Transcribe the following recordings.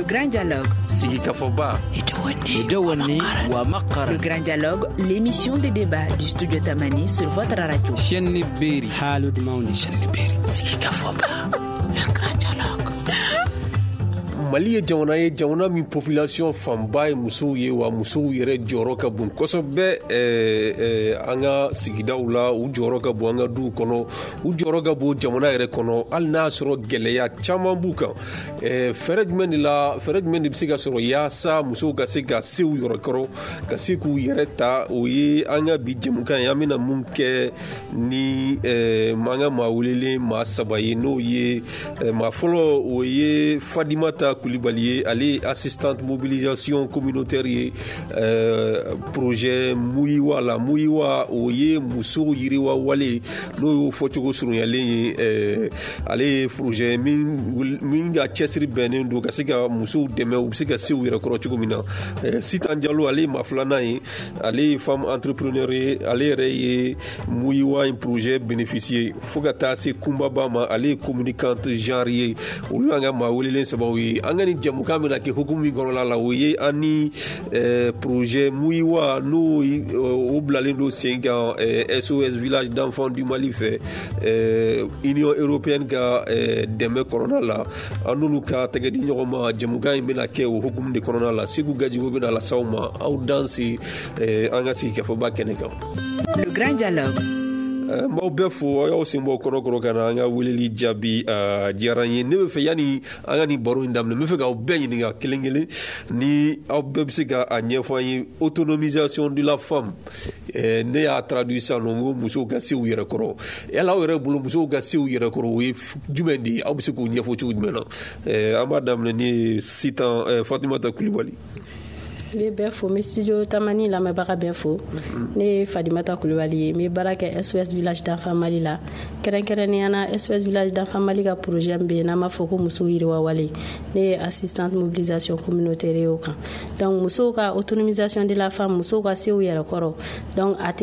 grand dialogue. Sigikafoba. Edouane wa Makara. Le grand dialogue, l'émission de débat du studio Tamani sur votre radio. Chenni Beri. Halud Mauni. Chenni Beri. Sigikafoba. Le grand dialogue. Mali ye jamana min population fanba ye musow ye wa musow yɛrɛ jɔyɔrɔ ka bon kosɛbɛ an ka sigidaw la u jɔyɔrɔ ka bon an ka duw kɔnɔ u jɔyɔrɔ ka bon jamana yɛrɛ kɔnɔ hali n'a sɔrɔ gɛlɛya caman b'u kan fɛɛrɛ jumɛn de bɛ se ka sɔrɔ yaasa musow ka se ka se u yɛrɛ kɔrɔ ka se k'u yɛrɛ ta o ye an ka bi jɛmukan ye an bɛna mun kɛ ni an ka maa welelen maa saba ye n'o ye maa fɔlɔ o ye Fadimata Kulibali ye ale ye assistante mobilisation communautaire ye projet Muyiwa la Muyiwa o ye musow yiriwa wale n'o y'o fɔcogo surunyanlen ye ale ye projet min ka cɛsiri bɛnnen don ka se ka musow dɛmɛ u bɛ se ka se u yɛrɛ kɔrɔ cogo min na Sitan Jalo ale ye maa filanan ye ale ye femme entrepreneur ye ale yɛrɛ ye Muyiwa in projet bénéficier fo ka taa se kunbaba ma ale ye communicante genre ye olu y'an ka maa welelen sababu ye an ka ni jɛmukan bɛna kɛ hukumu min kɔnɔna la o ye an ni projet Muyiwa n'o o bilalen don sen kan SOS village d'enfants du Mali fɛ Union européenne ka dɛmɛ kɔnɔna la an n'olu ka tɛgɛ di ɲɔgɔn ma jɛmukan in bɛna kɛ o hukumu de kɔnɔna la Segu Gajigo bɛna lasaw ma aw danse an ka sigikafoba kɛnɛ kan. Le grand dialogue. M'aw bɛɛ fo aw y'aw sen bɔ kɔrɔkɔrɔ ka na an ka weleli jaabi diyara n ye ne bɛ fɛ yanni an ka nin baro in daminɛ n bɛ fɛ k'aw bɛɛ ɲininka kelen kelen ni aw bɛɛ bɛ se ka a ɲɛfɔ an ye autonomisation de la femme ne y'a traduit sisan nɔ n ko musow ka se u yɛrɛ kɔrɔ yala aw yɛrɛ bolo musow ka se u yɛrɛ kɔrɔ o ye jumɛn de ye aw bɛ se k'o ɲɛfɔ cogo jumɛn na an b'a daminɛ ni Sitan Fatimata Kulibali. Ne bɛ fo n bɛ studio Tamani lamɛnbaga bɛɛ fo ne ye Fadimata Kulibali ye n bɛ baara kɛ SOS village d'enfants Mali la kɛrɛnkɛrɛnnenya na SOS village d'enfants Mali ka projet min bɛ yen n'an b'a fɔ ko musow yiriwa wale ne ye assistante mobilisation communautaire ye o kan donc musow ka autonomisation de la femme musow ka se u yɛrɛ kɔrɔ donc a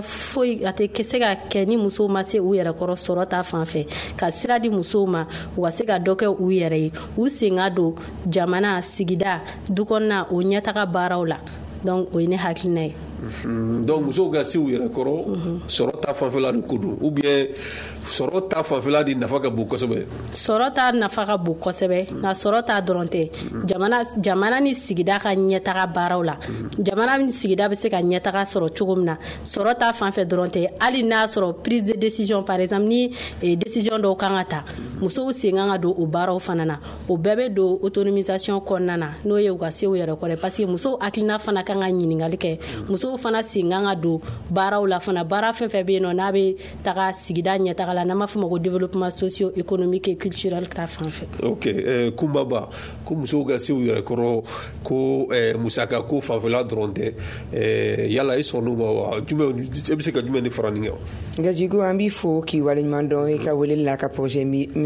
tɛ se ka kɛ ni musow ma se u yɛrɛ kɔrɔ sɔrɔ ta fan fɛ ka sira di musow ma u ka se ka dɔ kɛ u yɛrɛ ye u sen ka don jamana sigida dukɔnɔna o ɲɛtaga baaraw la donc o ye ne hakilina ye. Donc musow ka se u yɛrɛ kɔrɔ sɔrɔ ta fanfɛla de ko don ou bien sɔrɔ ta fanfɛla de nafa ka bon kosɛbɛ. Sɔrɔ ta nafa ka bon kosɛbɛ nka sɔrɔ ta dɔrɔn tɛ jamana ni sigida ka ɲɛtaga baaraw la jamana ni sigida bɛ se ka ɲɛtaga sɔrɔ cogo min na sɔrɔ ta fanfɛ dɔrɔn tɛ hali n'a sɔrɔ prise de décision par exemple ni décision dɔw kan ka ta musow sen kan ka don o baaraw fana na o bɛɛ bɛ don autonomisation kɔnɔna na n'o ye u ka se u yɛrɛ kɔrɔ parce que musow hakilina fana kan ka ɲininkali kɛ musow fana sen kan ka don baaraw la fana baara fɛn fɛn bɛ yen nɔ n'a bɛ taga sigida ɲɛtaga la n'an b'a fɔ ma ko développement socio économique et culturel ta fan fɛ. Ok Kunbaba ko musow ka se u yɛrɛ kɔrɔ ko musaka ko fanfɛla dɔrɔn tɛ yala e sɔnn'o ma wa jumɛn e bɛ se ka jumɛn de fara nin kan. Gajigo an b'i fo k'i waleɲuman dɔn i ka weleli la ka projet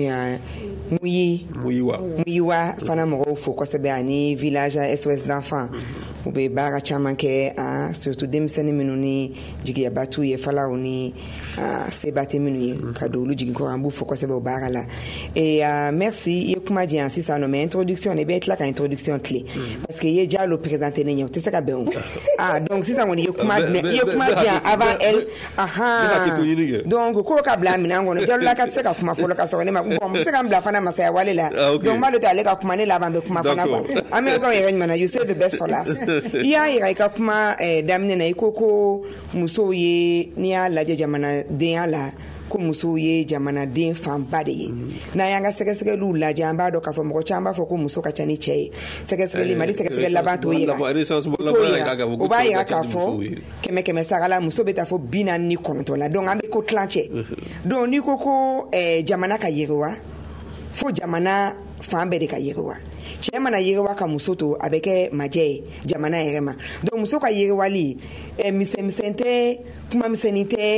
Muyiwa fana mɔgɔw fo kosɛbɛ ani village SOS d'enfants u bɛ baara caman kɛ surtout denmisɛnnin minnu ni jigiyaba t'u ye falaw ni seba tɛ minnu ye ka don olu jigin kɔrɔ an b'u fo kosɛbɛ o baara la merci i ye kuma di yan sisan nɔ mais introduction i bɛ tila ka introduction tile parce que i ye Jalo présenté ne ɲɛ o tɛ se ka bɛn o donc sisan kɔni i ye kuma di yan avant elle donc k'o ka bila minɛn kɔnɔ Jalo la ka tɛ se ka kuma fɔlɔ ka sɔrɔ ne ma bon n bɛ se ka n bila fana masaya wale la donc m'ale tɛ ale ka kuma ne laban bɛ kuma fana quoi an bɛ kɔn yɛrɛ ɲuman na you save the best for last i y'a yira i ka kuma daminɛ na i ko musow ye n'i y'a lajɛ jamanadenya la ko musow ye jamanaden fanba de ye n'an y'an ka sɛgɛsɛgɛliw lajɛ an b'a dɔn k'a fɔ mɔgɔ caman b'a fɔ ko muso ka ca ni cɛ ye sɛgɛsɛgɛli Mali sɛgɛsɛgɛli laban t'o yira o b'a yira k'a fɔ 100 sagala muso bɛ taa fɔ 49 la donc an bɛ ko tilancɛ donc n'i ko jamana ka yiriwa fo jamana fan bɛɛ de ka yiriwa cɛ mana yiriwa ka muso to a bɛ kɛ majɛ ye jamana yɛrɛ ma donc muso ka yiriwali misɛnmisɛn tɛ kuma misɛnnin tɛ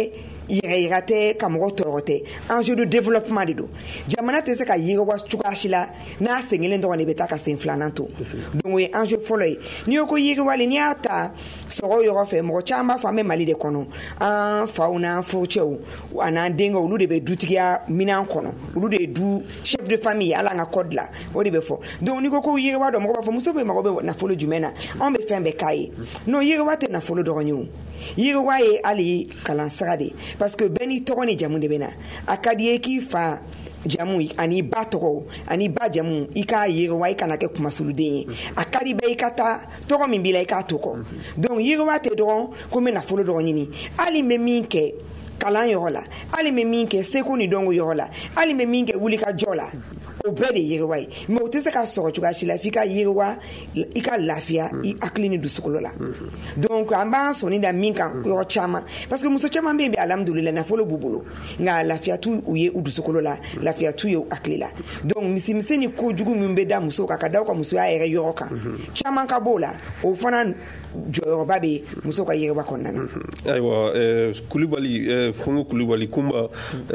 yɛrɛyira tɛ ka mɔgɔ tɔɔrɔ tɛ enjeu de développement de don jamana tɛ se ka yiriwa cogoya si la n'a sen kelen dɔrɔn de bɛ taa ka sen filanan to donc o ye enjeu fɔlɔ ye n'i y'o ko yiriwali n'i y'a ta sɔgɔ yɔrɔ fɛ mɔgɔ caman b'a fɔ an bɛ Mali de kɔnɔ an faw n'an furucɛw a n'an denkɛw olu de bɛ dutigiya minan kɔnɔ olu de ye du chef de famille ala an ka code la o de bɛ fɔ donc n'i ko ko yiriwa dɔ mɔgɔ b'a fɔ muso bɛ mago bɛ nafolo jumɛn na anw bɛ fɛn bɛɛ k'a ye non yiriwa tɛ nafolo dɔrɔn ye o yiriwa ye hali kalansira de parce que bɛɛ n'i tɔgɔ ni jamu de bɛ na a ka di ye k'i fa jamu ani ba tɔgɔ ani ba jamu i k'a yiriwa i kana kɛ kumasuluden ye a ka di bɛɛ i ka taa tɔgɔ min b'i la i k'a to kɔ donc yiriwa tɛ dɔrɔn ko n bɛ nafolo dɔrɔn ɲini hali n bɛ min kɛ kalan yɔrɔ la hali n bɛ min kɛ seko ni dɔnko yɔrɔ la hali n bɛ min kɛ wulikajɔ la o bɛɛ de ye yiriwa ye mais o tɛ se ka sɔrɔ cogoya si la f'i ka yiriwa i ka lafiya i hakili ni dusukolo la donc an b'an sɔnni da min kan yɔrɔ caman parce que muso caman bɛ yen bi alhamdulila nafolo b'u bolo nka lafiya t'u ye u dusukolo la lafiya t'u ye u hakili la donc misimisɛn ni kojugu min bɛ da musow kan ka da u ka musoya yɛrɛ yɔrɔ kan caman ka b'o la o fana jɔyɔrɔba bɛ muso ka yiriwa kɔnɔna na. ayiwa Kulibali Fungo Kulibali Kumba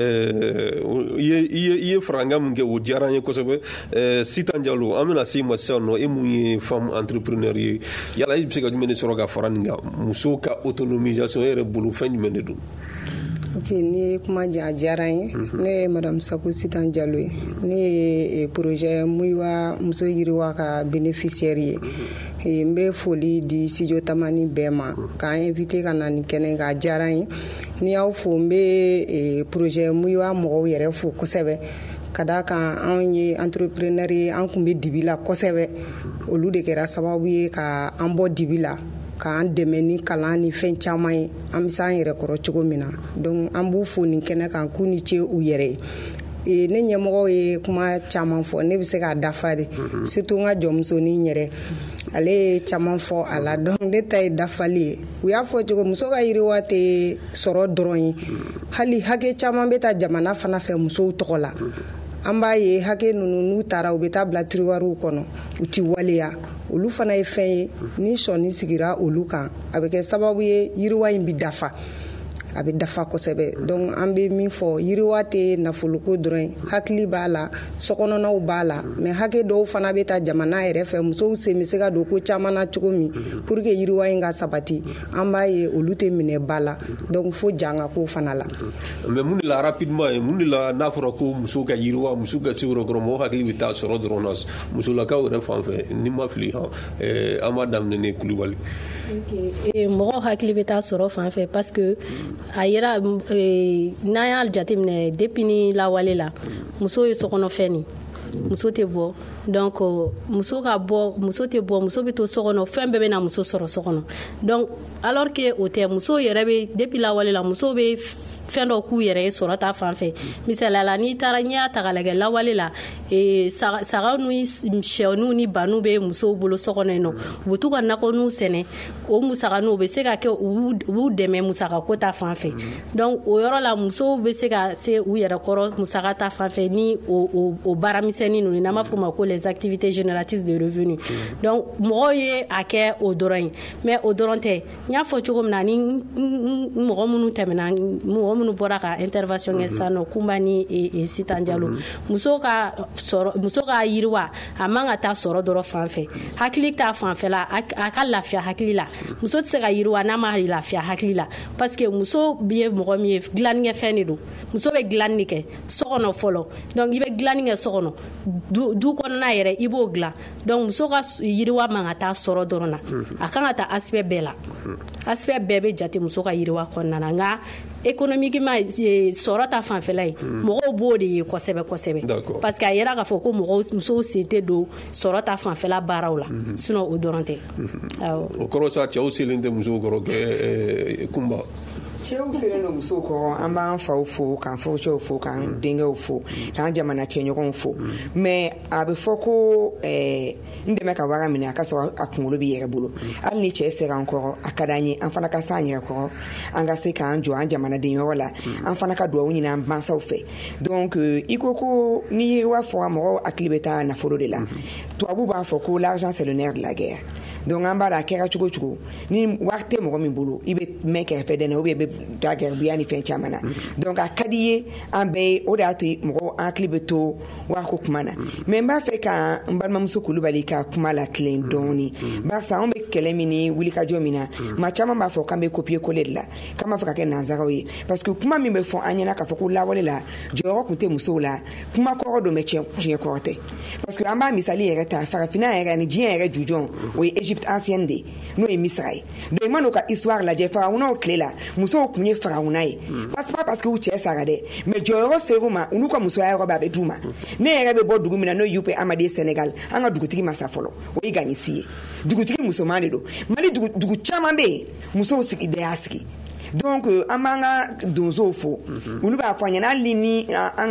i ye faranga min kɛ o diyara an ye kosɛbɛ Sitan Jalo an bɛna se ma sisan nɔ e mun ye femme entrepreneur ye yala i bɛ se ka jumɛn de sɔrɔ ka fara nin kan muso ka autonomisation e yɛrɛ bolo fɛn jumɛn de don. Ok, ni kuma diyara n ye ne ye Madame Sako Sitan Jalo ye ne ye projet Muyiwa muso yiriwa ka bénéficiaire ye n bɛ foli di studio Tamani bɛɛ ma k'an invité ka na nin kɛnɛ ka diyara n ye ni y'aw fo n bɛ projet Muyiwa mɔgɔw yɛrɛ fo kosɛbɛ ka da kan anw ye entrepreneur ye an kun bɛ dibi la kosɛbɛ olu de kɛra sababu ye ka an bɔ dibi la k'an dɛmɛ ni kalan ni fɛn caman ye an bɛ se an yɛrɛ kɔrɔ cogo min na donc an b'u fo nin kɛnɛ kan k'u ni ce u yɛrɛ ye ne ɲɛmɔgɔ ye kuma caman fɔ ne bɛ se k'a dafa de surtout n ka jɔnmusonin yɛrɛ ale ye caman fɔ a la donc ne ta ye dafali ye u y'a fɔ cogo muso ka yiriwa tɛ sɔrɔ dɔrɔn ye hali hakɛ caman bɛ ta jamana fana fɛ musow tɔgɔ la an b'a ye hakɛ ninnu n'u taara u bɛ taa bila tiroiruw kɔnɔ u tɛ waleya olu fana ye fɛn ye ni sɔnni sigira olu kan a bɛ kɛ sababu ye yiriwa in bɛ dafa a bɛ dafa kosɛbɛ donc an bɛ min fɔ yiriwa tɛ nafoloko dɔrɔn ye hakili b'a la sokɔnɔnaw b'a la mais hakɛ dɔw fana bɛ ta jamana yɛrɛ fɛ musow sen bɛ se ka don ko caman na cogo min pour que yiriwa in ka sabati an b'a ye olu tɛ minɛ ba la donc fo jan ka ko fana la. mais mun de la rapidement mun de la n'a fɔra ko muso ka yiriwa muso ka se yɔrɔ dɔrɔn mɔgɔ hakili bɛ taa sɔrɔ dɔrɔn na musolakaw yɛrɛ fan fɛ ni ma fili an b'a daminɛ ni Kulibali. mɔgɔ hakili bɛ taa sɔrɔ fan fɛ parce que a yera n'an y'a jateminɛ depuis ni lawale la muso ye sokɔnɔfɛn ni muso tɛ bɔ donc muso ka bɔ muso tɛ bɔ muso bɛ to sokɔnɔ fɛn bɛɛ bɛ na muso sɔrɔ sokɔnɔ donc alors que o tɛ muso yɛrɛ bɛ depuis lawale la muso bɛ fɛn dɔ k'u yɛrɛ ye sɔrɔ ta fan fɛ misaliya la n'i taara n'i y'a ta ka lajɛ lawale la sagaw ni sɛw ni banu bɛ musow bolo sokɔnɔ yen nɔ u bɛ t'u ka nakɔninw sɛnɛ o musakaninw bɛ se ka kɛ u b'u dɛmɛ musakako ta fan fɛ donc o yɔrɔ la musow bɛ se ka se u yɛrɛ kɔrɔ musaka ta fan fɛ ni o baaramisɛnnin ninnu n'an b'a fɔ o ma ko les activités génératrices de revenus donc mɔgɔw ye a kɛ o dɔrɔn ye mais o dɔrɔn tɛ n y'a fɔ cogo min na ni mɔgɔ minnu tɛmɛna mɔgɔ minnu bɔra ka intervention kɛ sisan nɔ Kumba ni Sitan Jalo muso ka yiriwa a man ka taa sɔrɔ dɔrɔn fan fɛ hakili ta fanfɛ la a ka lafiya hakili la muso tɛ se ka yiriwa n'a ma lafiya hakili la parce que muso ye mɔgɔ min ye dilannikɛfɛn de don muso bɛ dilanni kɛ sokɔnɔ fɔlɔ donc i bɛ dilanni kɛ sokɔnɔ du kɔnɔna yɛrɛ i b'o dilan donc muso ka yiriwa man ka taa sɔrɔ dɔrɔn na a kan ka taa aspect bɛɛ la aspect bɛɛ bɛ jate muso ka yiriwa kɔnɔna na nka économiquement sɔrɔ ta fanfɛla ye mɔgɔw b'o de ye kosɛbɛ kosɛbɛ parce que a yɛrɛ k'a fɔ ko musow sen tɛ don sɔrɔ ta fanfɛla baaraw la sinon o dɔrɔn tɛ o kɔrɔ sa cɛw selen tɛ musow kɔrɔ Kumba. cɛw selen don musow kɔrɔ an b'an faw fo k'an furucɛw fo k'an denkɛw fo k'an jamana cɛɲɔgɔnw fo mais a bɛ fɔ ko n dɛmɛ ka wara minɛ a ka sɔrɔ a kunkolo bɛ yɛrɛ bolo hali ni cɛ sera an kɔrɔ a ka d'an ye an fana ka se an yɛrɛ kɔrɔ an ka se k'an jɔ an jamanaden yɔrɔ la an fana ka duwawu ɲini an mansaw fɛ donc i ko n'i ye wa fɔ mɔgɔw hakili bɛ taa nafolo de la tubabu b'a fɔ ko l'argent c'est le nerf de la guerre donc an b'a la kɛra cogo cogo ni wari tɛ mɔgɔ min bolo i bɛ mɛn kɛrɛfɛ dɛnɛ ou bien i bɛ taa gɛribuya ni fɛn caman na donc a ka di ye an bɛɛ ye o de y'a to mɔgɔ hakili bɛ to wariko kuma na mais n b'a fɛ ka n balimamuso Kulibali ka kuma la tilen dɔɔni barisa anw bɛ kɛlɛ min ni wulikajɔ min na maa caman b'a fɔ k'an bɛ copier coller de la k'an b'a fɛ ka kɛ nanzaraw ye parce que kuma min bɛ fɔ an ɲɛna k'a fɔ ko lawale la jɔyɔrɔ tun tɛ musow la kuma kɔrɔ don mais tiɲɛ kɔrɔ tɛ parce que an b'a misali yɛrɛ ta farafinna yɛrɛ ni diɲɛ yɛrɛ jujɔn o ye Égypte ancienne de n'o ye Misra ye donc i ma n'o ka histoire lajɛ farawunaw tile la musow tun ye farawuna ye parce que u cɛ sara dɛ mais jɔyɔrɔ ser'u ma u n'u ka musoya yɔrɔ bɛ a bɛ d'u ma ne yɛrɛ bɛ bɔ dugu min na n'o Yupe Amadi Sénégal an ka dugutigi masa fɔlɔ o ye Ganisi ye dugutigi musoman de don Mali dugu caman bɛ yen musow sigi bɛɛ y'a sigi donc an b'an ka donsow fo olu b'a fɔ an ɲɛna hali ni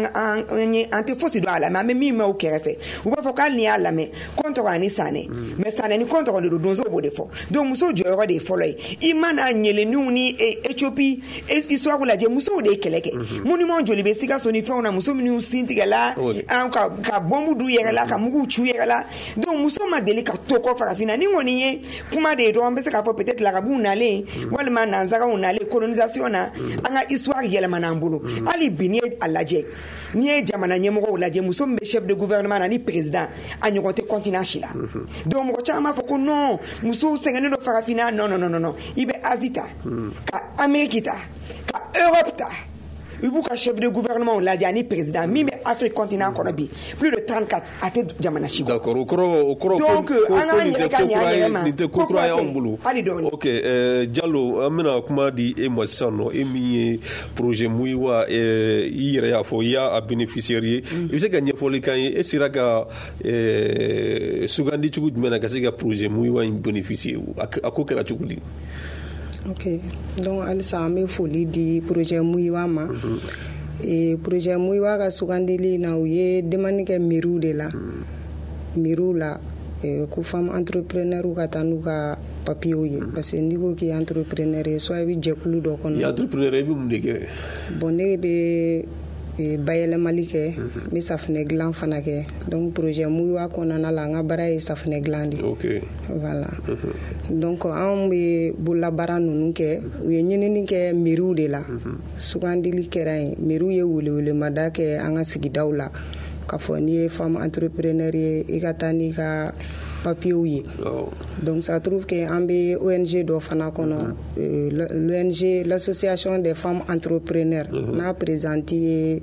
an tɛ fosi dɔn a la mais an bɛ min mɛn u kɛrɛfɛ u b'a fɔ k'hali ni y'a lamɛn kɔntɔgɔ ani sanɛ mais sanɛ ni kɔntɔgɔ de don donsow b'o de fɔ donc musow jɔyɔrɔ de ye fɔlɔ ye i mana ɲɛlɛnninw ni Éthiopie histoire lajɛ musow de ye kɛlɛ kɛ monument joli bɛ Sikaso ni fɛnw na muso minnu sin tigɛla ka bɔnbu d'u yɛrɛ la ka muguw ci u yɛrɛ la donc muso ma deli ka to kɔ farafinna ni kɔni ye kuma de ye dɔrɔn an bɛ se k'a fɔ peut-être larabuw nalen walima nanzaraw nalen colonisation na an ka histoire yɛlɛmana an bolo hali bi n'i ye a lajɛ n'i ye jamana ɲɛmɔgɔw lajɛ muso min bɛ chef de gouvernement na ni président a ɲɔgɔn tɛ continent si la donc mɔgɔ caman b'a fɔ ko non musow sɛgɛnnen don farafinna non i bɛ Asie ta ka Amérique ta ka Europe ta i b'u ka chef de gouvernement lajɛ ani président min bɛ Afrique continent kɔnɔ bi plus de 34 a tɛ jamana si kɔ d'accord o kɔrɔ donc an k'an yɛrɛ ka ɲɛ an yɛrɛ ma nin tɛ ko kura ye anw bolo hali dɔɔni ok Diallo an bɛna kuma di e ma sisan nɔ e min ye projet Muyiwa i yɛrɛ y'a fɔ i y'a bénéficiaire ye i bɛ se ka ɲɛfɔli k'an ye e sera ka sugandi cogo jumɛn na ka se ka projet Muyiwa in bénéficier a ko kɛra cogo di ok donc halisa an bɛ foli di projet Muyiwa ma projet Muyiwa ka sugandili na u ye demande kɛ mairie de la mairie la ko femme entrepreneur ka taa n'u ka papier ye parce que n'i ko k'i entrepreneur ye soit i bɛ jɛkulu dɔ kɔnɔ entrepreneur i bɛ mun de kɛ bon ne bɛ bayɛlɛmali kɛ n bɛ safunɛ dilan fana kɛ donc projet Muyiwa kɔnɔna la an ka baara ye safunɛ dilan de ok voilà donc anw bɛ bololabaara ninnu kɛ u ye ɲinini kɛ mairie de la sugandili kɛra yen mairie ye welewelemada kɛ an ka sigidaw la k'a fɔ n'i ye femme entrepreneur ye i ka taa n'i ka papiers ye donc ça trouve que an bɛ ONG dɔ fana kɔnɔ l'ONG l'association des femmes entrepreneurs n'a présenté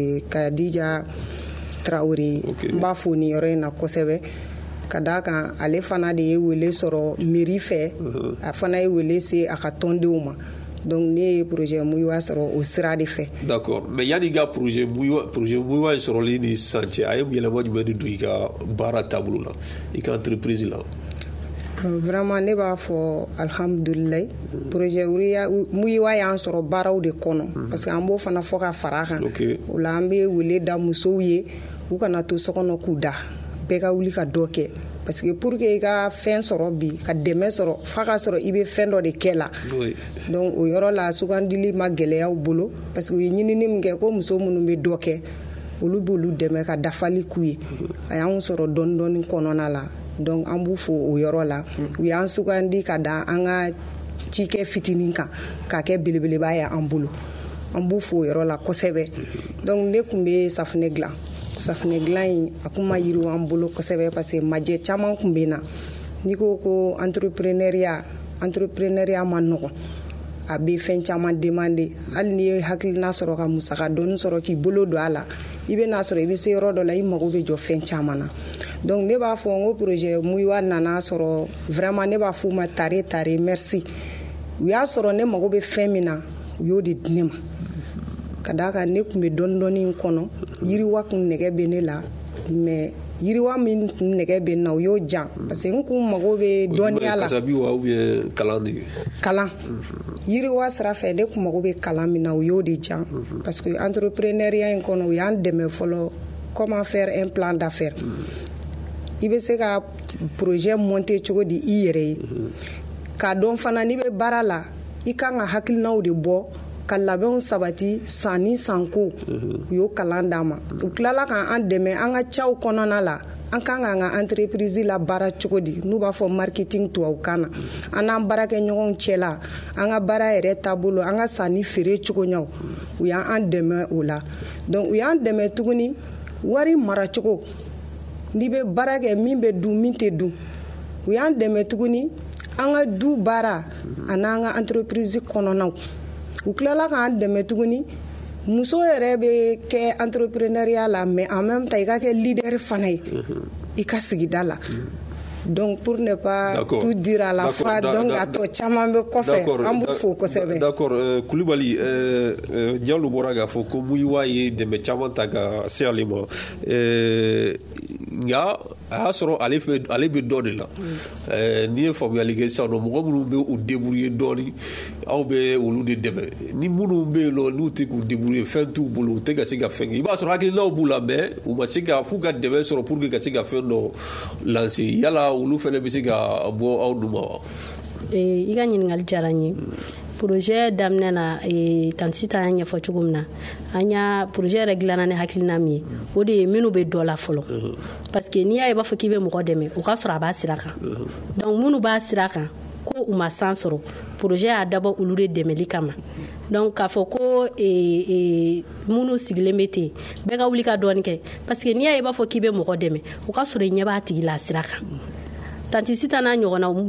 Kadija Traoré n b'a fo ni yɔrɔ in na kosɛbɛ ka d'a kan ale fana de ye wele sɔrɔ mairie fɛ a fana ye wele se a ka tɔndenw ma donc ne ye projet Muyiwa sɔrɔ o sira de fɛ d'accord mais yanni ka projet Muyiwa in sɔrɔli ni sisan cɛ a ye yɛlɛma jumɛn de don i ka baara taabolo la i ka entreprise la vraiment ne b'a fɔ alhamdulilayi projet Muyiwa y'an sɔrɔ baaraw de kɔnɔ parce que an b'o fana fɔ ka fara kan o la an bɛ wele da musow ye u kana to so kɔnɔ k'u da bɛɛ ka wuli ka dɔ kɛ parce que pour que i ka fɛn sɔrɔ bi ka dɛmɛ sɔrɔ f'a ka sɔrɔ i bɛ fɛn dɔ de kɛ la donc o yɔrɔ la sugandili ma gɛlɛyaw bolo parce que u ye ɲinini min kɛ ko muso minnu bɛ dɔ kɛ olu b'olu dɛmɛ ka dafali k'u ye a y'anw sɔrɔ dɔɔni dɔɔni kɔnɔna la donc an b'u fo o yɔrɔ la u y'an sugandi ka da an ka cikɛ fitinin kan k'a kɛ belebeleba ye an bolo an b'u fo o yɔrɔ la kosɛbɛ donc ne tun bɛ safunɛ dilan safunɛ dilan in a kun ma yiriwa an bolo kosɛbɛ parce que majɛ caman tun bɛ na n'i ko entrepreneuriat ma nɔgɔn a bɛ fɛn caman demander hali n'i ye hakilina sɔrɔ ka musaka dɔɔni sɔrɔ k'i bolo don a la i bɛ n'a sɔrɔ i bɛ se yɔrɔ dɔ la i mago bɛ jɔ fɛn caman na donc ne b'a fɔ n ko projet Muyiwa nana sɔrɔ vraiment ne b'a fɔ u ma tare merci u y'a sɔrɔ ne mago bɛ fɛn min na u y'o de di ne ma ka d'a kan ne tun bɛ dɔɔni dɔɔni kɔnɔ yiriwa kun nɛgɛ bɛ ne la mais yiriwa min nɛgɛ bɛ na o y'o jan parce que n kun mago bɛ dɔnniya la kalan yiriwa sira fɛ ne kun mago bɛ kalan min na o y'o de jan parce que entrepreneuriat in kɔnɔ o y'an dɛmɛ fɔlɔ comment faire un plan d'affaires i bɛ se ka projet monter cogo di i yɛrɛ ye k'a dɔn fana n'i bɛ baara la i kan ka hakilinaw de bɔ ka labɛnw sabati san ni sanko u y'o kalan d'an ma u tilala k'an dɛmɛ an ka cɛw kɔnɔna la an kan k'an ka entreprise la baara cogo di n'u b'a fɔ marketing tubabukan na an n'an baarakɛɲɔgɔnw cɛla an ka baara yɛrɛ taabolo an ka sanni feere cogoɲaw u y'an dɛmɛ o la donc u y'an dɛmɛ tuguni wari maracogo n'i bɛ baara kɛ min bɛ dun min tɛ dun u y'an dɛmɛ tuguni an ka du baara an'an ka entreprise kɔnɔnaw u tilala k'an dɛmɛ tuguni muso yɛrɛ bɛ kɛ entrepreneuriat la mais en même temps i ka kɛ leader fana ye i ka sigida la donc pour ne pas tout dire à la fois donc a tɔ caman bɛ kɔfɛ an b'u fo kosɛbɛ. D'accord Kulibali Diallo bɔra k'a fɔ ko Muyiwa ye dɛmɛ caman ta ka se ale ma nka a y'a sɔrɔ ale bɛ dɔ de la n'i ye faamuyali kɛ sisan nɔ mɔgɔ minnu bɛ u débrouiller dɔɔni aw bɛ olu de dɛmɛ ni minnu bɛ yen nɔ n'u tɛ k'u débrouiller fɛn t'u bolo u tɛ ka se ka fɛn kɛ i b'a sɔrɔ hakilinaw b'u la mais u ma se ka f'u ka dɛmɛ sɔrɔ pour que ka se ka fɛn dɔ lancer yala olu fana bɛ se ka bɔ aw dun ma wa? I ka ɲininkali diyara n ye. projet daminɛ na tanti ta y'a ɲɛfɔ cogo min na an y'a projet yɛrɛ dilanna ni hakilina min ye o de ye minnu bɛ dɔ la fɔlɔ parce que n'i y'a ye i b'a fɔ k'i bɛ mɔgɔ dɛmɛ o ka sɔrɔ a b'a sira kan donc minnu b'a sira kan ko u ma san sɔrɔ projet y'a dabɔ olu de dɛmɛli kama donc k'a fɔ ko minnu sigilen bɛ ten bɛɛ ka wuli ka dɔɔni kɛ parce que n'i y'a ye i b'a fɔ k'i bɛ mɔgɔ dɛmɛ o ka sɔrɔ i ɲɛ b'a tigi la sira kan tanti Sita n'a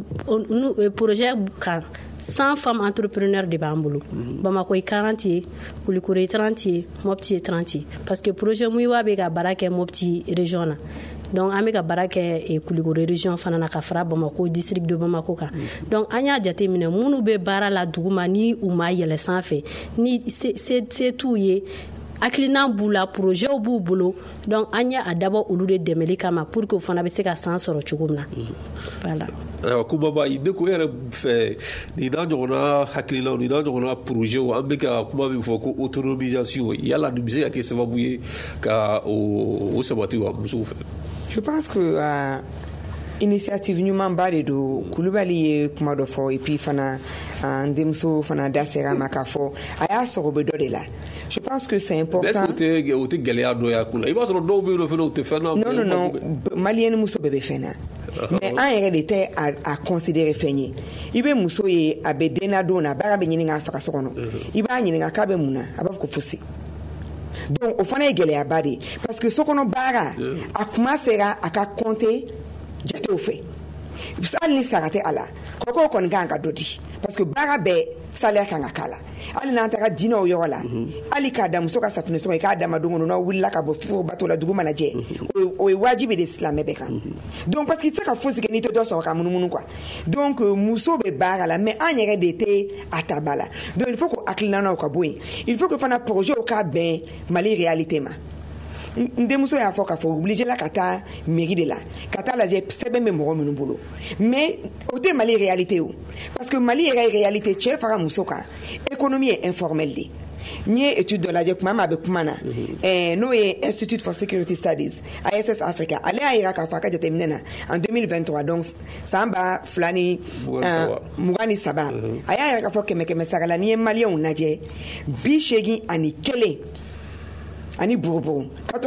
ɲɔgɔnna projet kan 100 femmes entrepreneurs de b'an bolo Bamako ye 40 ye Kulikoro ye 30 ye Mopti ye 30 ye parce que projet Muyiwa bɛ ka baara kɛ Mopti région na donc an bɛ ka baara kɛ Kulikoro région fana na ka fara Bamako district de Bamako kan donc an y'a jate minɛ minnu bɛ baara la duguma ni u ma yɛlɛ sanfɛ ni se t'u ye hakilina b'u la projet b'u bolo donc an y'a dabɔ olu de dɛmɛli kama pour que o fana bɛ se ka san sɔrɔ cogo min na voilà. Kumaba ne ko yɛrɛ fɛ nin n'a ɲɔgɔnna hakilinaw nin n'a ɲɔgɔnna projet an bɛ ka kuma min fɔ ko autonomisation yala nin bɛ se ka kɛ sababu ye ka o sabati wa musow fɛ? Je pense que initiative ɲumanba de don Kulibali ye kuma dɔ fɔ et puis fana n denmuso fana da sera ma k'a fɔ a y'a sɔrɔ o bɛ dɔ de la. Je pense que c'est important. Est-ce que o tɛ gɛlɛya dɔ y'a kun la i b'a sɔrɔ dɔw bɛ yen nɔ fana o tɛ fɛn na. non maliyɛn muso bɛɛ bɛ fɛn na mais an yɛrɛ de tɛ a considérer fɛn ye i bɛ muso ye a bɛ den na don na baara bɛ ɲini k'a faga so kɔnɔ i b'a ɲininka k'a bɛ mun na a b'a fɔ ko fosi donc o fana ye gɛlɛyaba de ye parce que so kɔnɔ baara a kuma sera a ka compter jatew fɛ hali ni sara tɛ a la kɔrɔkɛw kɔni kan ka dɔ di parce que baara bɛɛ salaire kan ka k'a la hali n'an taga dinɛw yɔrɔ la hali k'a da muso ka safunɛ sɔngɔ i k'a d'a ma don kɔnɔ n'aw wulila ka bɔ furu bato la dugu mana jɛ o ye wajibi de silamɛ bɛɛ kan donc parce que i tɛ se ka fosi kɛ n'i tɛ dɔ sɔrɔ ka munumunu quoi donc muso bɛ baara la mais an yɛrɛ de tɛ a ta ba la donc il faut que hakilinaw ka bɔ yen il faut que fana projet ka bɛn Mali réalité ma n denmuso y'a fɔ k'a fɔ obligé la ka taa mairie de la ka taa lajɛ sɛbɛn bɛ mɔgɔ minnu bolo mais o tɛ Mali réalité o parce que Mali yɛrɛ réalité cɛ fara muso kan économie ye informelle de n ye étude dɔ lajɛ kuma min a bɛ kuma na n'o ye Institute for Security Studies ISS Africa ale y'a yira k'a fɔ a ka jateminɛ na en 2023 donc san 2023 a y'a yira k'a fɔ 100 sara la n'i ye maliyɛnw lajɛ 81 ani Bourbourg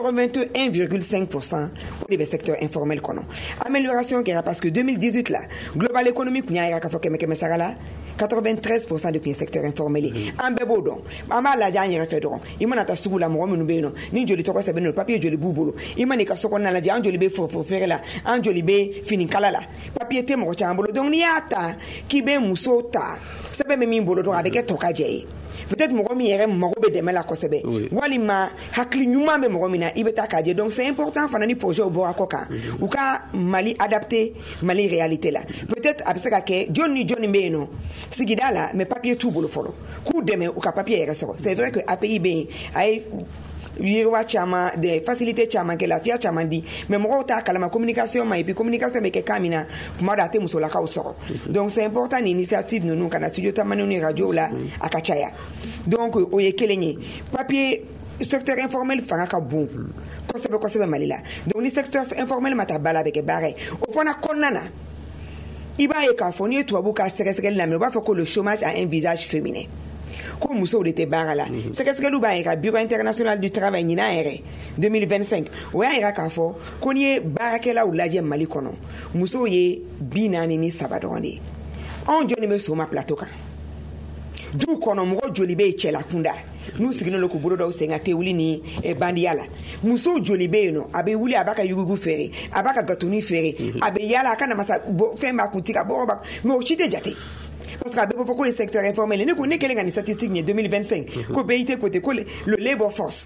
81,5% o de bɛ secteur informel kɔnɔ amélioration kɛra parce que 2018 la global économique kun y'a yira k'a fɔ 100 sara la 93% de kun ye secteur informel ye an bɛɛ b'o dɔn an b'a lajɛ an yɛrɛ fɛ dɔrɔn i mana taa sugu la mɔgɔ minnu bɛ yen nɔ ni joli tɔgɔ sɛbɛnnen don papier joli b'u bolo i mana i ka so kɔnɔna lajɛ an joli bɛ forofeere la an joli bɛ finikala la papier tɛ mɔgɔ caman bolo donc n'i y'a ta k'i bɛ muso ta sɛbɛn bɛ min bolo dɔrɔn a bɛ kɛ tɔ ka jɛ ye peut-être mɔgɔ min yɛrɛ mago bɛ dɛmɛ la kosɛbɛ walima hakili ɲuman bɛ mɔgɔ min na i bɛ taa k'a jɛ donc c'est important fana ni projet bɔra kɔ kan u ka Mali adapté Mali réalité la peut-être a bɛ se ka kɛ jɔn ni jɔn bɛ yen nɔ sigida la mais papier t'u bolo fɔlɔ k'u dɛmɛ u ka papier yɛrɛ sɔrɔ c'est vrai que API bɛ yen a ye yiriwa caman de facilité caman kɛ lafiya caman di mais mɔgɔw t'a kalama communication ma et puis communication bɛ kɛ kan min na kuma dɔ a tɛ musolakaw sɔrɔ donc c'est important ni initiative ninnu ka na studio tamani ni radio la a ka caya donc o ye kelen ye papier secteur informel fanga ka bon kosɛbɛ Mali la donc ni secteur informel ma ta ba la bɛ kɛ baara ye o fana kɔnɔna na i b'a ye k'a fɔ n'i ye tubabu ka sɛgɛsɛgɛli lamɛn u b'a fɔ ko le chômage a un visage féminin ko musow de tɛ baara la sɛgɛsɛgɛliw b'a yira bureau international du travail ɲinan yɛrɛ 2025 o y'a yira k'a fɔ ko n'i ye baarakɛlaw lajɛ Mali kɔnɔ musow ye 47 dɔrɔn de ye anw jɔnni bɛ so ma plateau kan du kɔnɔ mɔgɔ joli bɛ cɛla kunda n'u sigilen don k'u bolo dɔw sen ka tɛ wuli ni bandiya la musow joli bɛ yen nɔ a bɛ wuli a b'a ka yugugu feere a b'a ka gâteau feere a bɛ yala a ka namasa fɛn b'a kun ti ka bɔgɔ mais o si tɛ jate parce que a bɛ fɔ ko ye secteur informel ne ko ne kelen ka nin statistique ɲɛ 2025 ko BIT côté ko le labor force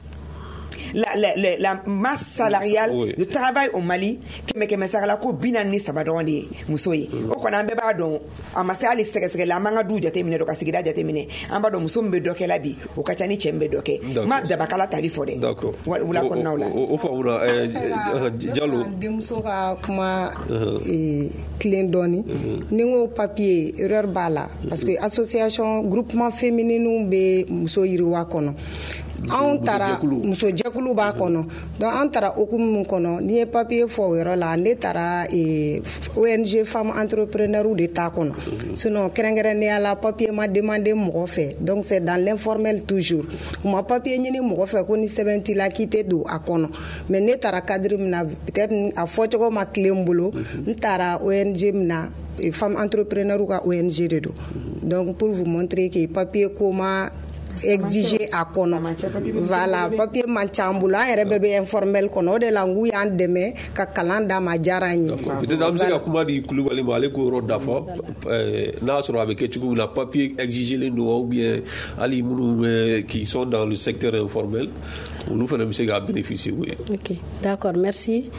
la masse salariale de travail au Mali kɛmɛ sarala ko 43 dɔrɔn de ye muso ye o kɔni an bɛɛ b'a dɔn a ma se hali sɛgɛsɛgɛli an b'an ka du jateminɛ dɔn ka sigida jateminɛ an b'a dɔn muso min bɛ dɔ kɛ la bi o ka ca ni cɛ min bɛ dɔ kɛ ma dabakala tali fɔ dɛ wula kɔnɔnaw la o faamuna Diallo denmuso ka kuma tilen dɔɔni ni n ko papier erreur b'a la parce que association groupement féminin bɛ muso yiriwa kɔnɔ anw taara muso jɛkulu b'a kɔnɔ donc an taara okumu min kɔnɔ n'i ye papier fɔ o yɔrɔ la ne taara ONG femme entrepreneur de t'a kɔnɔ sinon kɛrɛnkɛrɛnnenya la papier ma demandé mɔgɔ fɛ donc c'est dans l'informel toujours u ma papier ɲini mɔgɔ fɛ ko ni sɛbɛn t'i la k'i tɛ don a kɔnɔ mais ne taara cadre min na peut-être a fɔcogo ma tile n bolo n taara ONG min na femme entrepreneur ka ONG de don donc pour vous montrer que papier ko ma exiger a kɔnɔ voilà papier man ca an bolo an yɛrɛ bɛɛ bɛ informel kɔnɔ o de la n k'u y'an dɛmɛ ka kalan d'a ma diyara an ye peut-être an bɛ se ka kuma di Kulibali ma ale k'o yɔrɔ dafa n'a sɔrɔ a bɛ kɛ cogo min na papier exiger don ou bien hali minnu qui sont dans le secteur informel olu fana bɛ se k'a bénéficier ok d'accord merci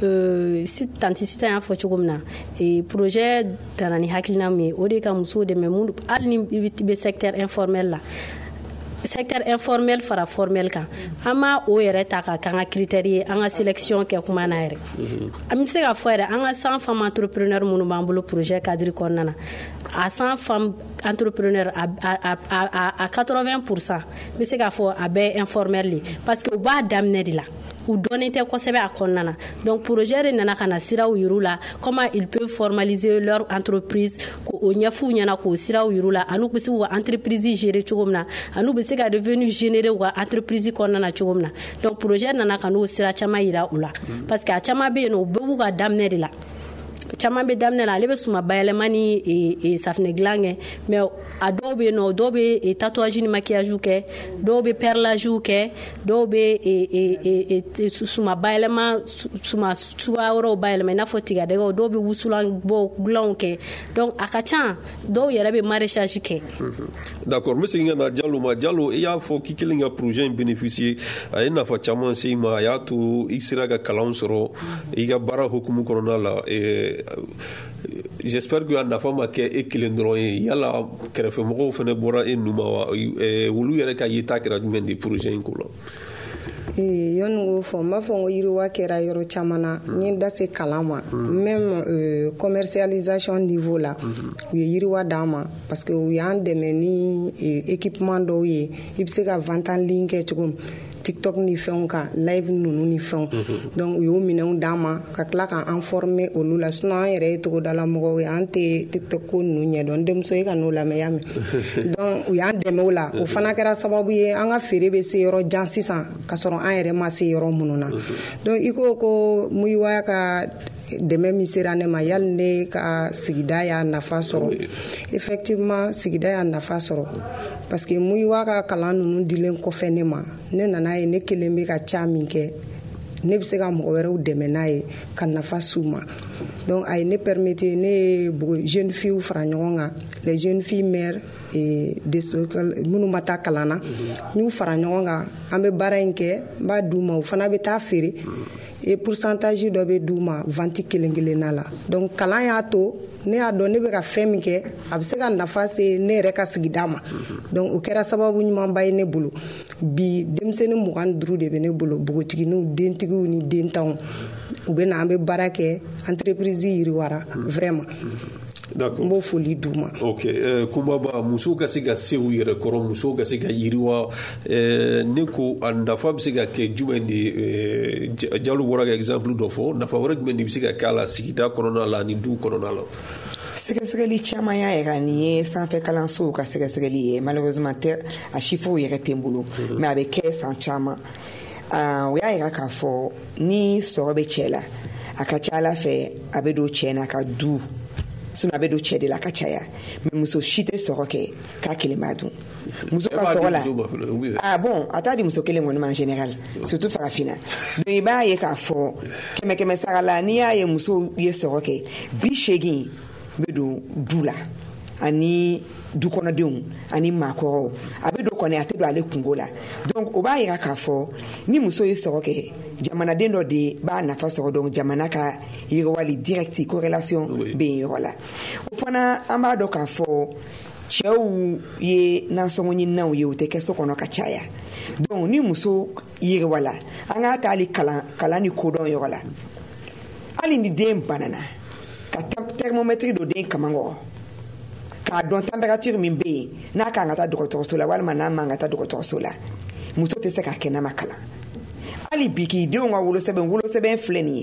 tanti sisan y'a fɔ cogo min na projet dana ni hakilina min ye o de ka musow dɛmɛ mun hali ni bɛ secteur informel la secteur informel fara formel kan an ma o yɛrɛ ta ka kan ka critère ye an ka sélection kɛ kuma na yɛrɛ an bɛ se ka fɔ yɛrɛ an ka 100 femmes entrepreneurs minnu b'an bolo projet cadre kɔnɔna na a 100 femmes entrepreneurs a 80% bɛ se ka fɔ a bɛɛ informel de parce que u b'a daminɛ de la u dɔnnen tɛ kosɛbɛ a kɔnɔna na donc projet de nana ka na siraw yiru la comment ils peuvent formaliser leur entreprise ko o ɲɛfu ɲɛna k'o siraw yiru la anu bɛ se k'u ka entreprise gérer cogo min na anu bɛ se ka revenu générer u ka entreprise kɔnɔna na cogo min na donc projet nana ka n'o sira caman yira u la parce que a caman bɛ yen nɔ u bɛɛ b'u ka daminɛ de la caman bɛ daminɛ la ale bɛ suma bayɛlɛma ni safinɛ dilan kɛ mais a dɔw bɛ yen nɔ dɔw bɛ tatouage ni maquillage kɛ dɔw bɛ perlage kɛ dɔw bɛ suma bayɛlɛma suma suguya wɛrɛw bayɛlɛma i n'a fɔ tigadɛgɛw dɔw bɛ wusulan bɔ dilanw kɛ donc a ka ca dɔw yɛrɛ bɛ maraîchage kɛ d'accord n bɛ segin ka na Diallo ma Diallo i y'a fɔ k'i kelen ka projet in bénéficier a ye nafa caman se i ma a y'a to i sera ka kalanw sɔrɔ i ka baara hukumu kɔnɔna la j'espère que a nafa ma kɛ e kelen dɔrɔn ye yala kɛrɛfɛmɔgɔw fana bɔra e numa wa olu yɛrɛ ka yeta kɛra jumɛn de projet in ko la yɔni k'o fɔ n b'a fɔ ko yiriwa kɛra yɔrɔ caman na n ye da se kalan ma même commercialisation niveau la u ye yiriwa d'an ma parce que u y'an dɛmɛ ni équipement dɔw ye i bɛ se ka vente en ligne kɛ cogo min TikTok ni fɛnw kan live ninnu ni fɛnw donc u y'o minɛnw d'an ma ka tila k'an former olu la sinon an yɛrɛ ye togodala mɔgɔw ye an tɛ TikTok ko ninnu ɲɛdɔn denmuso ye ka n'o lamɛn y'a mɛn donc u y'an dɛmɛ o la o fana kɛra sababu ye an ka feere bɛ se yɔrɔ jan sisan ka sɔrɔ an yɛrɛ ma se yɔrɔ minnu na donc i ko Muyiwa ka dɛmɛ min sera ne ma yali ne ka sigida y'a nafa sɔrɔ effectivement sigida y'a nafa sɔrɔ parce que Muyiwa ka kalan ninnu dilen kɔfɛ ne ma ne nana ye ne kelen bɛ ka ca min kɛ ne bɛ se ka mɔgɔ wɛrɛw dɛmɛ n'a ye ka nafa s'u ma donc a ye ne permettre ne ye jeune filles fara ɲɔgɔn kan les jeunes filles mères minnu ma taa kalan na n'u fara ɲɔgɔn kan an bɛ baara in kɛ n b'a d'u ma u fana bɛ taa feere et pourcentage dɔ bɛ d'u ma vente kelen kelenna la donc kalan y'a to ne y'a dɔn ne bɛ ka fɛn min kɛ a bɛ se ka nafa se ne yɛrɛ ka sigida ma donc o kɛra sababu ɲumanba ye ne bolo bi denmisɛnnin 25 de bɛ ne bolo npogotigininw dentigiw ni dentanw u bɛ na an bɛ baara kɛ entreprise yiriwara vraiment n b'o foli d'u ma ok Kumaba musow ka se ka se u yɛrɛ kɔrɔ musow ka se ka yiriwa ne ko a nafa bɛ se ka kɛ jumɛn de Diallo bɔra ka exemple dɔ fɔ nafa wɛrɛ jumɛn de bɛ se ka k'a la sigida kɔnɔna la ani du kɔnɔna la sɛgɛsɛgɛli caman y'a yira nin ye sanfɛ kalansow ka sɛgɛsɛgɛli ye malheureusement tɛ a chiffres yɛrɛ tɛ n bolo mais a bɛ kɛ san caman o y'a yira k'a fɔ ni sɔrɔ bɛ cɛ la a ka ca Ala fɛ a bɛ don cɛ n'a ka du sinon a bɛ don cɛ de la ka caya mais muso si tɛ sɔrɔ kɛ k'a kelen b'a dun muso ka sɔrɔ la bon a t'a di muso kelen kɔni ma en général surtout farafinna donc i b'a ye k'a fɔ 100 sara la n'i y'a ye muso ye sɔrɔ kɛ 80 bɛ don du la ani dukɔnɔdenw ani maakɔrɔw a bɛ don kɔni a tɛ don ale kungo la donc o b'a yira k'a fɔ ni muso ye sɔrɔ kɛ jamanaden dɔ de b'a nafa sɔrɔ donc jamana ka yiriwali direct corrélation bɛ yen yɔrɔ la o fana an b'a dɔn k'a fɔ cɛw ye nansɔngɔ ɲininaw ye u tɛ kɛ so kɔnɔ ka caya donc ni muso yiriwala an k'a ta hali kalan ni kodɔn yɔrɔ la hali ni den banana ka thermomètre don den kamankɔrɔ k'a dɔn température min bɛ yen n'a kan ka taa dɔgɔtɔrɔso la walima n'a man ka taa dɔgɔtɔrɔso la muso tɛ se k'a kɛ n'a ma kalan hali bi k'i denw ka wolosɛbɛn filɛ nin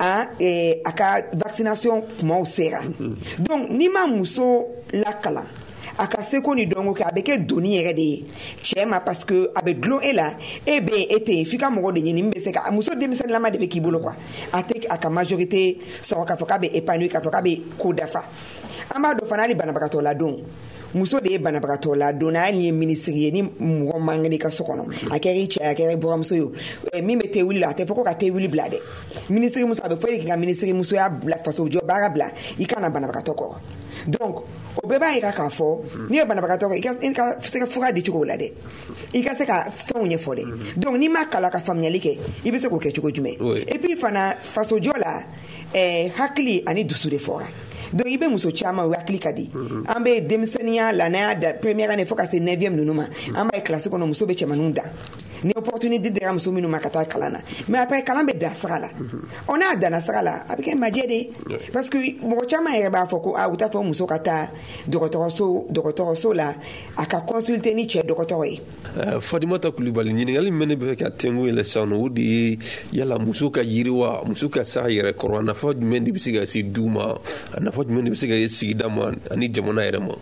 ye a ka vaccination kumaw sera donc n'i ma muso lakalan a ka seko ni dɔnko kɛ a bɛ kɛ doni yɛrɛ de ye cɛ ma parce que a bɛ dulon e la e bɛ yen e tɛ yen f'i ka mɔgɔ de ɲini min bɛ se ka muso denmisɛnninlama de bɛ k'i bolo quoi a tɛ a ka majorité sɔrɔ k'a fɔ k'a bɛ épanouir k'a fɔ k'a bɛ ko dafa an b'a dɔn fana hali banabagatɔ ladon muso de ye banabagatɔ ladon hali ni ye minisiri ye ni mɔgɔ man kɛnɛ i ka so kɔnɔ a kɛra i cɛ a kɛra i buramuso ye min bɛ tɛ wuli la a tɛ fɔ ko ka tɛ wuli bila dɛ minisiri muso a bɛ fɔ de k'i ka minisiri musoya bila faso jɔ baara bila i kana banabagatɔ kɔrɔ donc o bɛɛ b'a yira k'a fɔ n'i ye banabagatɔ i ka se ka fura di cogo la dɛ i ka se ka fɛnw ɲɛfɔ dɛ donc n'i ma kalan ka faamuyali kɛ i bɛ se k'o kɛ cogo jumɛn et puis fana faso jɔ la hakili ani dusu de fɔra donc i bɛ muso caman o hakili ka di an bɛ denmisɛnninya la n'an y'a da première année fo ka se 9e ninnu ma an b'a ye kilasi kɔnɔ muso bɛ cɛmaninw da ni opportunité dira muso minnu ma ka taa kalan na mais après kalan bɛ dan sira la n'a danna sira la a bɛ kɛ majɛ de parce que mɔgɔ caman yɛrɛ b'a fɔ ko u t'a fɔ muso ka taa dɔgɔtɔrɔso la a ka consulter ni cɛ dɔgɔtɔrɔ ye Fadimata Kulibali ɲininkali min ne bɛ fɛ ka tɛngu yɛlɛ sisan o de ye yala muso ka yiriwa muso ka se a yɛrɛ kɔrɔ a nafa jumɛn de bɛ se ka se du ma a nafa jumɛn de bɛ se ka sigida ma ani jamana yɛrɛ ma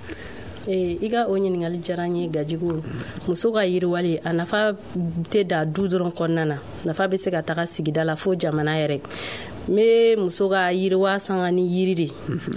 i ka o ɲininkali diyara n ye Gajigo muso ka yiriwali a nafa tɛ da du dɔrɔn kɔnɔna na nafa bɛ se ka taga sigida la fo jamana yɛrɛ n bɛ muso ka yiriwa sanga ni yiri de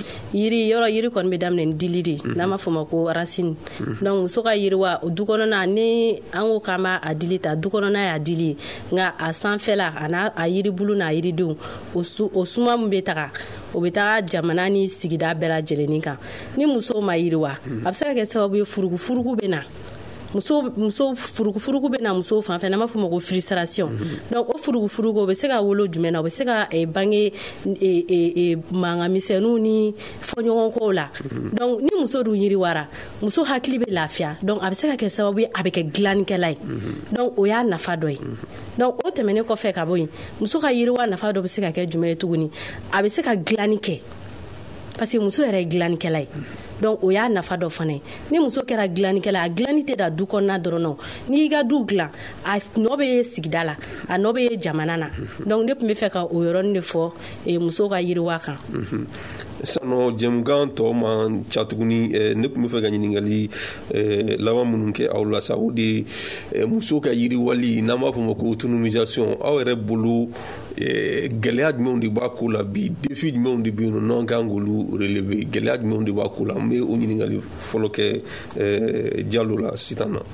yiri kɔni bɛ daminɛ ni dili de n'an b'a fɔ ma ko racine donc muso ka yiriwa du kɔnɔna ni an ko k'an b'a dili ta du kɔnɔna y'a dili nka a sanfɛla a n'a a yiribulu n'a yiridenw o suma min bɛ taga o bɛ taga jamana ni sigida bɛɛ lajɛlen kan ni muso ma yiriwa a bɛ se ka kɛ sababu ye furugu bɛ na muso furugu bɛ na muso fan fɛ n'an b'a fɔ ma ko frustration donc o furugu o bɛ se ka wolo jumɛn na o bɛ se ka bange mankan misɛnninw ni fɔɲɔgɔnkow la donc ni muso dun yiriwara muso hakili bɛ lafiya donc a bɛ se ka kɛ sababu ye a bɛ kɛ dilannikɛla ye donc o y'a nafa dɔ ye donc o tɛmɛnen kɔfɛ ka bɔ yen muso ka yiriwa nafa dɔ bɛ se ka kɛ jumɛn ye tuguni a bɛ se ka dilanni kɛ parce que muso yɛrɛ ye dilannikɛla ye donc o y'a nafa dɔ fana ye ni muso kɛra dilannikɛla a dilanni tɛ da du kɔnɔna dɔrɔn na n'i y'i ka du dilan a nɔ bɛ ye sigida la a nɔ bɛ ye jamana na donc ne tun bɛ fɛ ka o yɔrɔnin de fɔ muso ka yiriwa kan sano jɛmukan tɔ man ca tuguni ne tun bɛ fɛ ka ɲininkali laban minnu kɛ aw la sa o de muso ka yiriwali n'an b'a fɔ ma ko autonomisation aw yɛrɛ bolo gɛlɛya jumɛnw de b'a ko la bi défi jumɛnw de bɛ yen n'an kan k'olu relever gɛlɛya jumɛnw de b'a ko la n bɛ o ɲininkali fɔlɔ kɛ Diallo la sisan na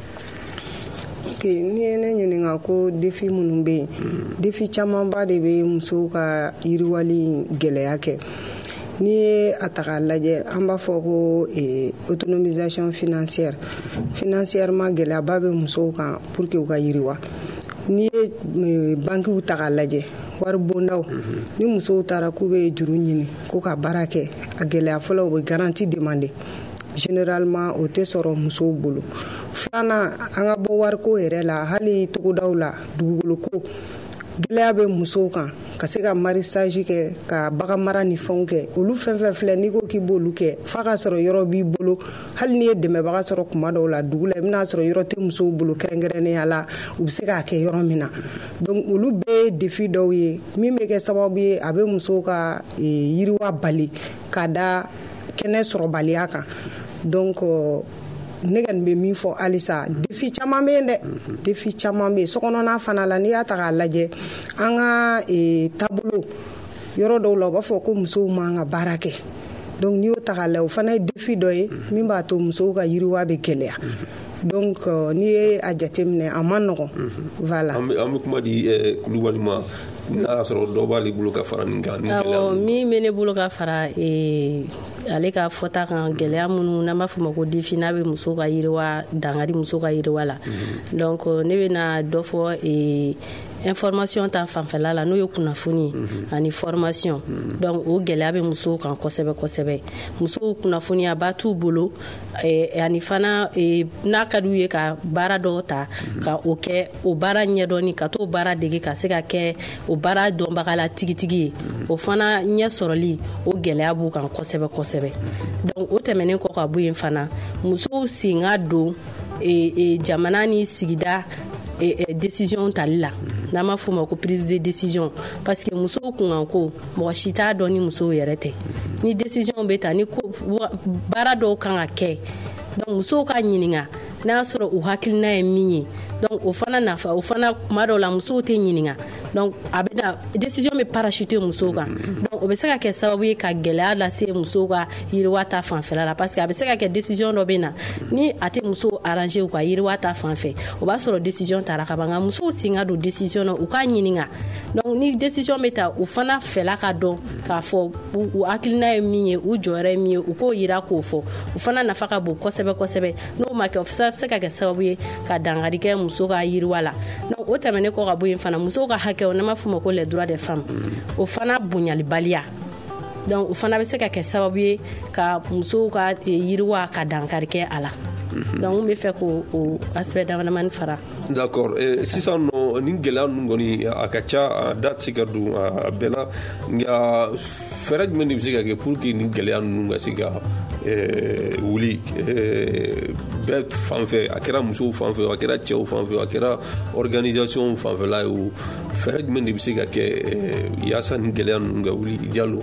ni ye ne ɲininka ko défi minnu bɛ yen défi camanba de bɛ musow ka yiriwali gɛlɛya kɛ n'i ye a ta k'a lajɛ an b'a fɔ ko autonomisation financièrement gɛlɛyaba bɛ musow kan pour que u ka yiriwa n'i ye bankiw ta k'a lajɛ wari bondaw ni musow taara k'u bɛ juru ɲini ko ka baara kɛ a gɛlɛya fɔlɔ u bɛ garantie demander généralement o tɛ sɔrɔ musow bolo filanan an ka bɔ wariko yɛrɛ la hali togodaw la dugukoloko gɛlɛya bɛ musow kan ka se ka marisage kɛ ka bagan mara ni fɛnw kɛ olu fɛn fɛn filɛ n'i ko k'i b'olu kɛ f'a ka sɔrɔ yɔrɔ b'i bolo hali n'i ye dɛmɛbaga sɔrɔ kuma dɔw la dugu la i bɛna sɔrɔ yɔrɔ tɛ musow bolo kɛrɛnkɛrɛnnenya la u bɛ se k'a kɛ yɔrɔ min na donc olu bɛɛ ye défi dɔw ye min bɛ kɛ sababu ye a bɛ musow ka yiriwa bali ka da kɛnɛ sɔrɔbaliya kan donc ne kɔni bɛ min fɔ halisa défi caman bɛ yen dɛ défi caman bɛ yen sokɔnɔna fana la n'i y'a ta k'a lajɛ an ka taabolo yɔrɔ dɔw la u b'a fɔ ko musow man ka baara kɛ donc n'i y'o ta k'a lajɛ o fana ye défi dɔ ye min b'a to musow ka yiriwa bɛ gɛlɛya donc n'i ye a jateminɛ a man nɔgɔn voilà an bɛ kuma di Kulibali ma n'a y'a sɔrɔ dɔ b'ale bolo ka fara nin kan min bɛ ne bolo ka fara ale ka fɔta kan gɛlɛya minnu n'an b'a fɔ ma ko défi n'a bɛ muso ka yiriwa dankari muso ka yiriwa la donc ne bɛna dɔ fɔ information ta fanfɛla la n'o ye kunnafoni ani formation donc o gɛlɛya bɛ musow kan kosɛbɛ kosɛbɛ musow kunnafoniya ba t'u bolo ani fana n'a ka d'u ye ka baara dɔw ta ka o kɛ o baara ɲɛdɔnni ka t'o baara dege ka se ka kɛ o baara dɔnbaga la tigitigi ye o fana ɲɛ sɔrɔli o gɛlɛya b'u kan kosɛbɛ kosɛbɛ donc o tɛmɛnen kɔ ka bɔ yen fana musow sen ka don jamana ni sigida décision tali la n'an b'a fɔ ma ko prise de décision parce que musow kunkan ko mɔgɔ si t'a dɔn ni musow yɛrɛ tɛ ni décision bɛ ta ni baara dɔw kan ka kɛ donc musow ka ɲininka n'a sɔrɔ u hakilina ye min ye donc o fana nafa o fana kuma dɔw la musow tɛ ɲininka donc a bɛ na décision bɛ parachuter musow kan donc o bɛ se ka kɛ sababu ye ka gɛlɛya lase musow ka yiriwa ta fanfɛla la parce que a bɛ se ka kɛ décision dɔ bɛ na ni a tɛ musow arranger u ka yiriwa ta fanfɛ o b'a sɔrɔ décision taara ka ban nka musow sen ka don décision na u k'a ɲininka donc ni décision bɛ ta u fana fɛla ka dɔn k'a fɔ u hakilina ye min ye u jɔyɔrɔ ye min ye u k'o yira k'o fɔ u fana nafa ka bon kosɛbɛ kosɛbɛ n'o ma kɛ o bɛ se ka kɛ sababu ye ka dankari kɛ muso ka yiriwa la donc o tɛmɛnen kɔ ka bɔ yen fana musow ka hakɛw n'an b'a fɔ ma ko les droits des femmes o fana bonyalibaliya donc o fana bɛ se ka kɛ sababu ye ka musow ka yiriwa ka dankari kɛ a la donc n bɛ fɛ k'o aspect damadamani fara. d'accord sisan nɔ ni gɛlɛya ninnu kɔni a ka ca a da tɛ se ka don a bɛɛ la nka fɛɛrɛ jumɛn de bɛ se ka kɛ pour que ni gɛlɛya ninnu ka se ka wuli bɛɛ fanfɛ a kɛra musow fanfɛ a kɛra cɛw fanfɛ a kɛra organisation fanfɛla ye o fɛɛrɛ jumɛn de bɛ se ka kɛ yaasa ni gɛlɛya ninnu ka wuli Jalo.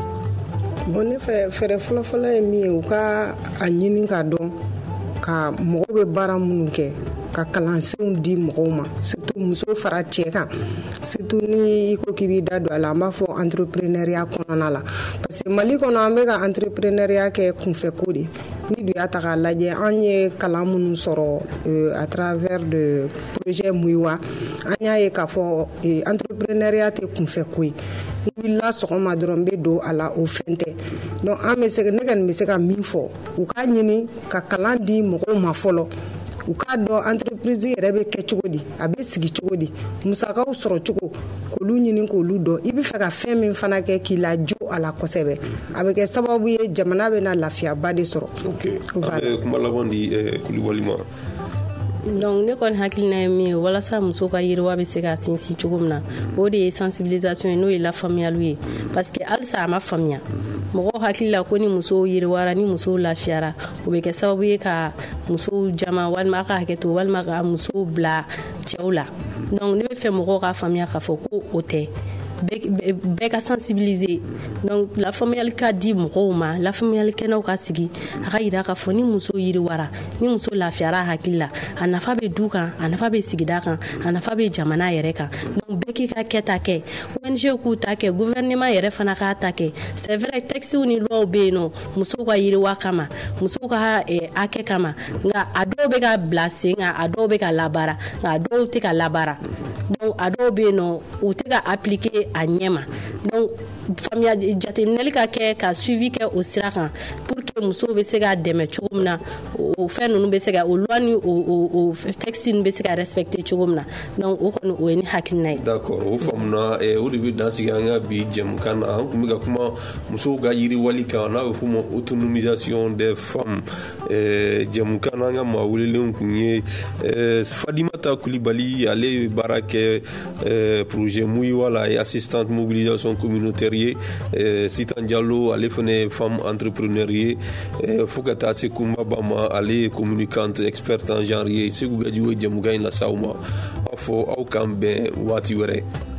bon ne fɛ fɛɛrɛ fɔlɔfɔlɔ ye min ye u ka a ɲini k'a dɔn ka mɔgɔw bɛ baara minnu kɛ ka kalansenw di mɔgɔw ma surtout muso fara cɛ kan surtout ni i ko k'i b'i da don a la an b'a fɔ entrepreneuriat kɔnɔna la parce que Mali kɔnɔ an bɛ ka entrepreneuriat kɛ kunfɛko de ni dun y'a ta k'a lajɛ an ye kalan minnu sɔrɔ à travers de projet Muyiwa an y'a ye k'a fɔ entrepreneuriat tɛ kunfɛko ye ni wulila sɔgɔma dɔrɔn n bɛ don a la o fɛn tɛ donc an bɛ se ne kɔni bɛ se ka min fɔ u k'a ɲini ka kalan di mɔgɔw ma fɔlɔ u k'a dɔn entreprise yɛrɛ bɛ kɛ cogo di a bɛ sigi cogo di musakaw sɔrɔ cogo k'olu ɲini k'olu dɔn i bɛ fɛ ka fɛn min fana kɛ k'i lajo a la kosɛbɛ a bɛ kɛ sababu ye jamana bɛ na lafiyaba de sɔrɔ. ok kuma laban di Kulibali ma. donc ne kɔni hakilina ye min ye walasa muso ka yiriwa bɛ se ka sinsin cogo min na o de ye sensibilisation ye n'o ye lafaamuyali ye parce que halisa a ma faamuya mɔgɔw hakili la ko ni musow yiriwara ni musow lafiyara o bɛ kɛ sababu ye ka musow jama walima a ka hakɛto walima ka musow bila cɛw la donc ne bɛ fɛ mɔgɔw ka faamuya k'a fɔ ko o tɛ bɛɛ ka sensibiliser donc lafaamuyali ka di mɔgɔw ma lafaamuyali kɛnɛw ka sigi a ka yira k'a fɔ ni muso yiriwara ni muso lafiyara a hakili la a nafa bɛ du kan a nafa bɛ sigida kan a nafa bɛ jamana yɛrɛ kan donc bɛɛ k'i ka kɛta kɛ ONG k'u ta kɛ gouvernement yɛrɛ fana k'a ta kɛ c'est vrai textes ni loi bɛ yen nɔ musow ka yiriwa kama musow ka hakɛ kama nka a dɔw bɛ ka bila sen kan a dɔw bɛ ka labaara nka a dɔw tɛ ka labaara donc a dɔw bɛ yen nɔ u tɛ ka appliquer a ɲɛma donc faamuya jateminɛli ka kɛ ka suivi kɛ o sira kan pour que musow bɛ se ka dɛmɛ cogo min na o fɛn ninnu bɛ se ka o loi ni o texte ninnu bɛ se ka respecter cogo min na donc o kɔni o ye ne hakilina ye. d'accord o faamuna o de bɛ dansigi an ka bi jɛmukan na an tun bɛ ka kuma musow ka yiriwali kan n'a bɛ f'o ma autonomisation des femmes jɛmukan na an ka maa welelenw tun ye Fadimata Kulibali ale ye baara kɛ projet Muyiwa la ye assistante mobilisation communautaire ye Sitan Jalo ale fana ye femme entrepreneur ye fo ka taa se Kumba Bama ale ye communicante experte en genre ye Segu Gajiwo jɛmukan in la s'aw ma a fɔ aw k'an bɛn waati wɛrɛ.